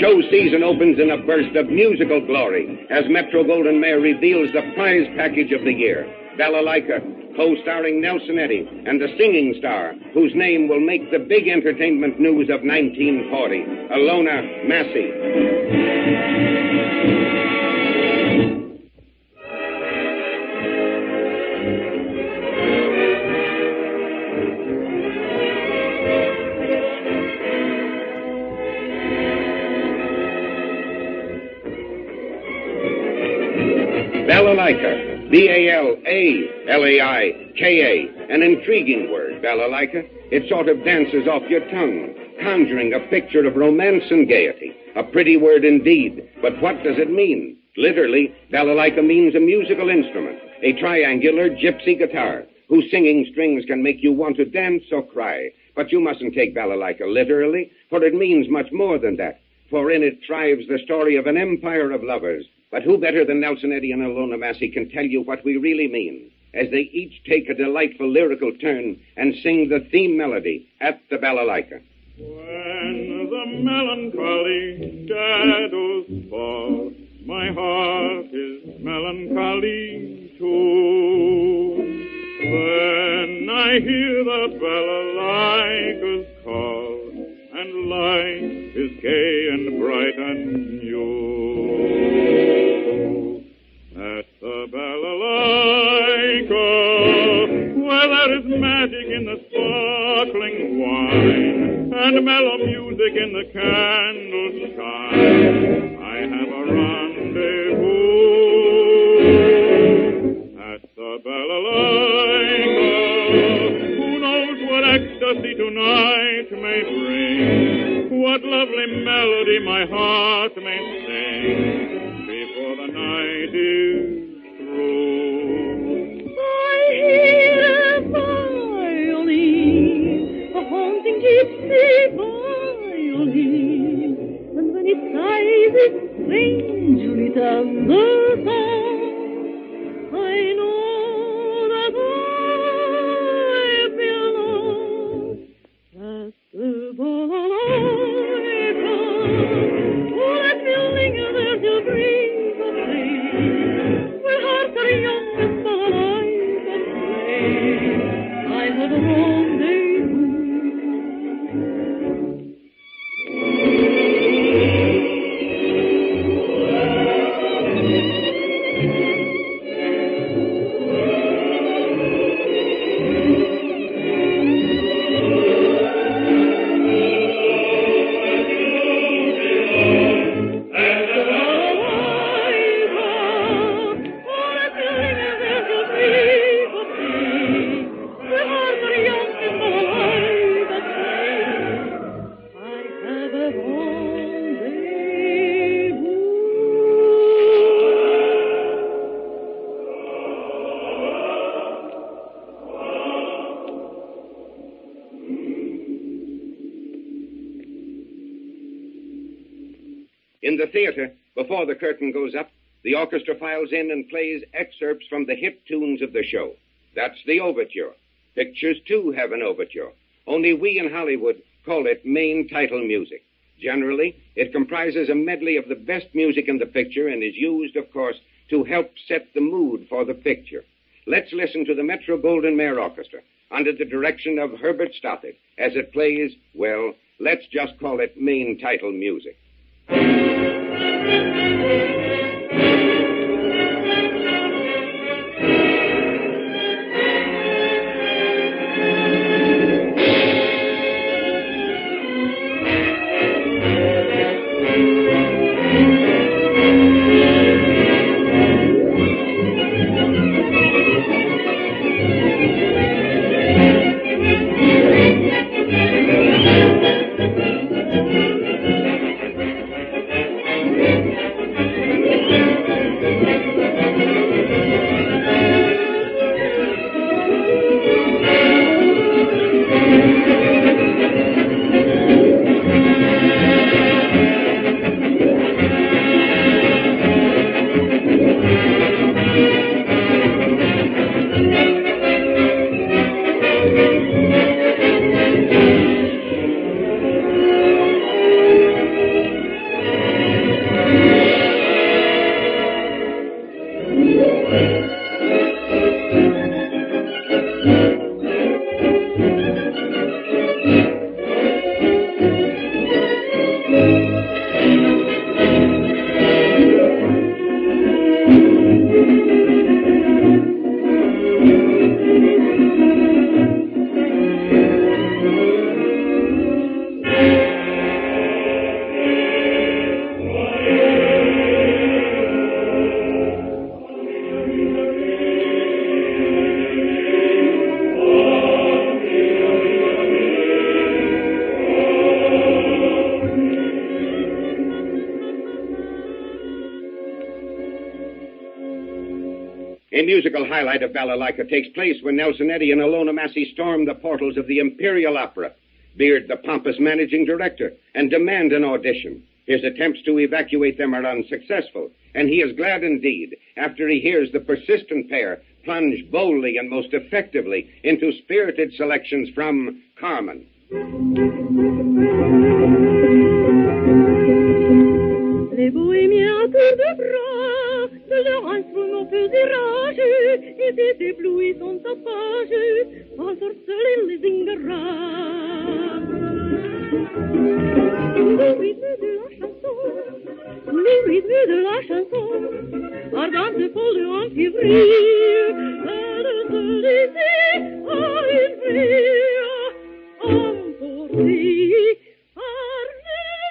show season opens in a burst of musical glory as Metro-Goldwyn-Mayer reveals the prize package of the year. Balalaika, co-starring Nelson Eddy, and a singing star whose name will make the big entertainment news of 1940, Ilona Massey. Balalaika, B-A-L-A-L-A-I-K-A, an intriguing word, Balalaika. It sort of dances off your tongue, conjuring a picture of romance and gaiety. A pretty word indeed, but what does it mean? Literally, Balalaika means a musical instrument, a triangular gypsy guitar, whose singing strings can make you want to dance or cry. But you mustn't take Balalaika literally, for it means much more than that. For in it thrives the story of an empire of lovers. But who better than Nelson Eddy and Ilona Massey can tell you what we really mean, as they each take a delightful lyrical turn and sing the theme melody at the Balalaika. When the melancholy shadows fall, my heart is melancholy too. When I hear the balalaika's call, and life is gay and bright and new. At the balalaika, where there is magic in the sparkling wine, and mellow music in the candle shine, I have a rendezvous. At the balalaika, who knows what ecstasy tonight may bring, what lovely melody my heart may sing before the night is through. I hear a violin, a haunting gypsy violin, and when it sighs its strangely tender song, I know that I belong at the balalaika. Oh, let me linger there till dreams of sleep, where hearts are young and balalaika play. I have a rendezvous. In the theater, before the curtain goes up, the orchestra files in and plays excerpts from the hit tunes of the show. That's the overture. Pictures, too, have an overture. Only we in Hollywood call it main title music. Generally, it comprises a medley of the best music in the picture and is used, of course, to help set the mood for the picture. Let's listen to the Metro-Goldwyn-Mayer Orchestra under the direction of Herbert Stothard as it plays, well, let's just call it main title music. musical highlight of Balalaika takes place when Nelson Eddy and Ilona Massey storm the portals of the Imperial Opera, beard the pompous managing director, and demand an audition. His attempts to evacuate them are unsuccessful, and he is glad indeed after he hears the persistent pair plunge boldly and most effectively into spirited selections from Carmen. Les bohémiens à tour de bras, de leur instrument pesé rageux, étaient éblouissants tapageux, par sorceler les ingrats. Le rythme de la chanson, ardente folle en qui brille, elle se laissait à une vie emportée par les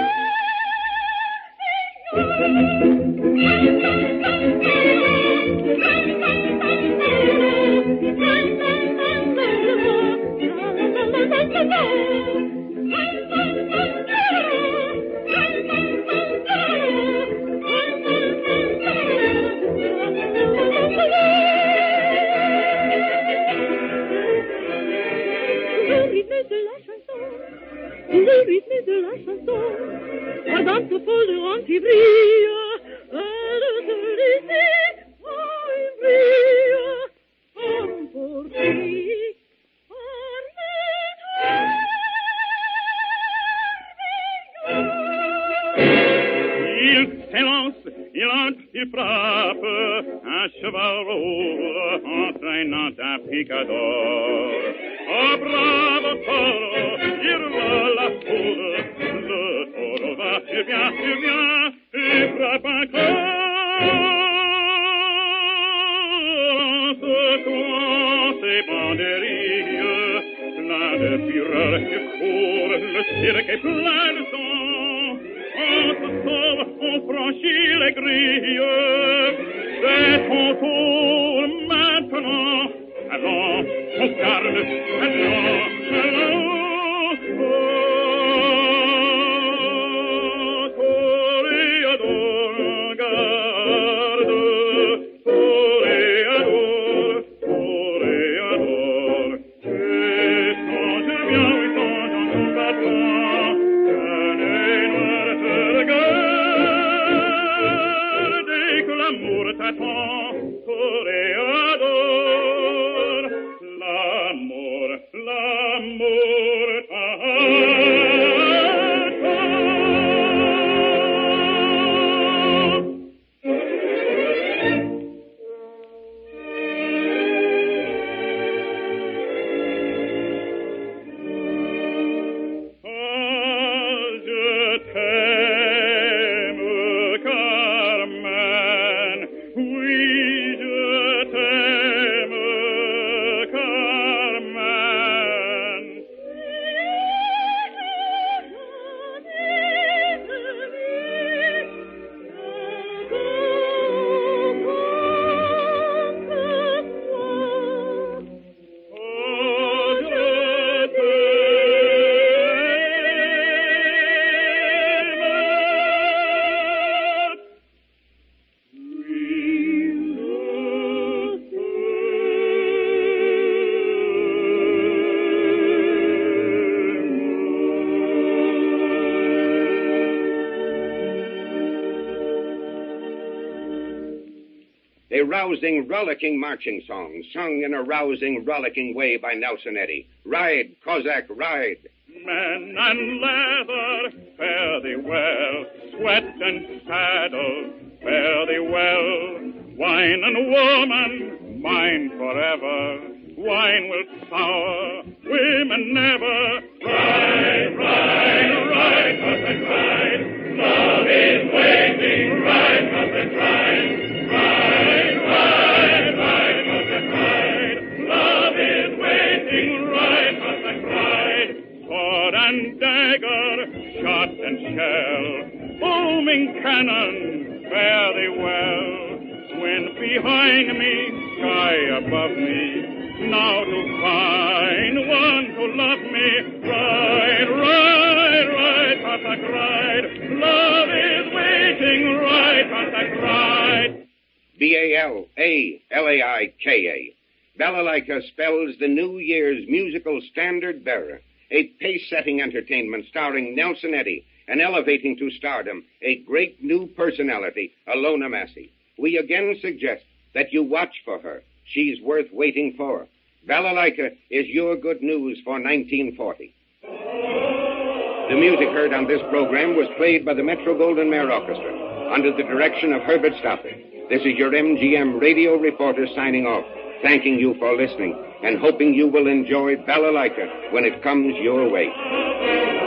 le rythme de la chanson, ardente folle en qui brille, elle se laissait à une vie emportée par les Il s'élance, il entre, il frappe, un cheval roule, entraînant un picador. Oh, bravo taureau, il hurle la foule, le taureau va, il vient, il frappe encore. Secouant ses banderilles, plein de fureur qui court, le cirque est plein de sang. On se sauve, on franchit les grilles, c'est ton tour maintenant. Allons, on garde, allons. Oh, toréador, garde, toréador. Et songe bien, oui, songe en combattant, qu'un œil noir te regarde, et que l'amour t'attend, toréador. L'amour je t'aime, Carmen, oui, je t'aime, Carmen. A rousing, rollicking marching song, sung in a rousing, rollicking way by Nelson Eddy. Ride, Cossack, ride. Men and leather, fare thee well. Sweat and saddle, fare thee well. Wine and woman, mine forever. Wine will sour, women never. Ride, ride, ride, Cossack, ride. Love is waiting, ride, Cossack, ride. Ride, ride, ride, Cossack, ride. Love is waiting, ride, Cossack, ride. Sword and dagger, shot and shell, booming cannon, fare thee well. Wind behind me, sky above me, now to find one to love me. Ride, ride, ride, Cossack, ride. Love is waiting, ride, Cossack, ride. Ballalaika. Balalaika spells the New Year's musical standard bearer, a pace-setting entertainment starring Nelson Eddy and elevating to stardom a great new personality, Alona Massey. We again suggest that you watch for her. She's worth waiting for. Balalaika is your good news for 1940. The music heard on this program was played by the Metro-Goldwyn-Mayer Orchestra under the direction of Herbert Stoppard. This is your MGM radio reporter signing off, thanking you for listening and hoping you will enjoy Balalaika when it comes your way.